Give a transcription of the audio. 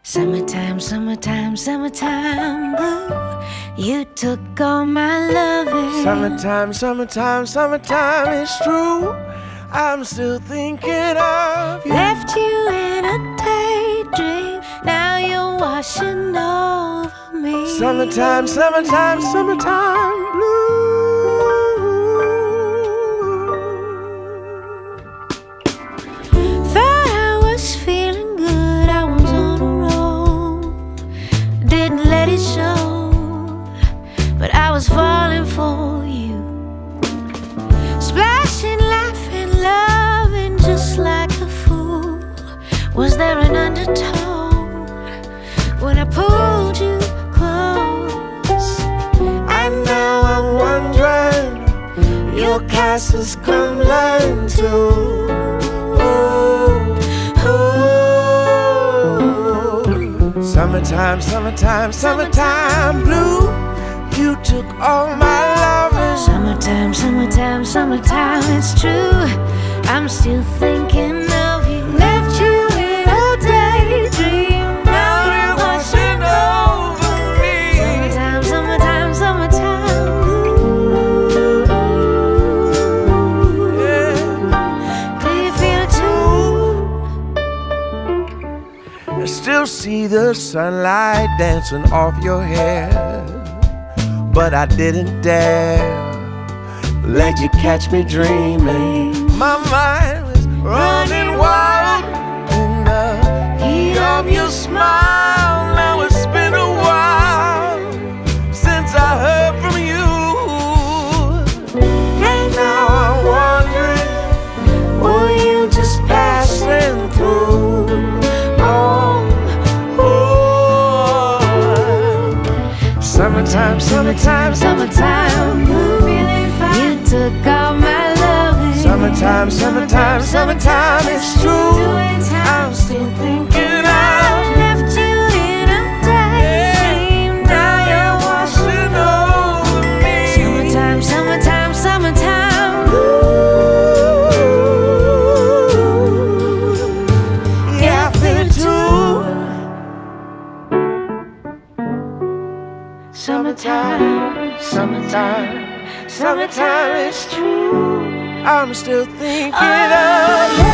Summertime, summertime, summertime blue. You took all my loving. Summertime, summertime, summertime, it's true. I'm still thinking of you. Left you in a daydream. Now you're washing over me. Summertime, summertime, summertime blue. Thought I was feeling good, I was on a roll. Didn't let it show, but I was falling for you. Splashing, laughing, loving just like a fool. Was there an undertone when I pulled you close? And now I'm wondering, your castle's crumbling too. Summertime, summertime, summertime blue. You took all my loving. Summertime, summertime, summertime, it's true. I'm still thinking of you. Left you in a daydream. Now you're washing over me. Summertime, summertime, summertime. Yeah. Do you feel it too? I still see the sunlight dancing off your hair, but I didn't dare let you catch me dreaming. My mind was running wild in the heat of your smile. Now it's been a while since I heard from you, and now I'm wondering, were you just passing through? Summertime, summertime, summertime blue. Feeling fine. You took all my loving. Summertime, summertime, summertime, it's true. I'm still thinking of Left you in a daydream. Now you're washing over me. Summertime, summertime, summertime. Ooh, yeah, I feel it too. Summertime, summertime, summertime, it's true. I'm still thinking of you.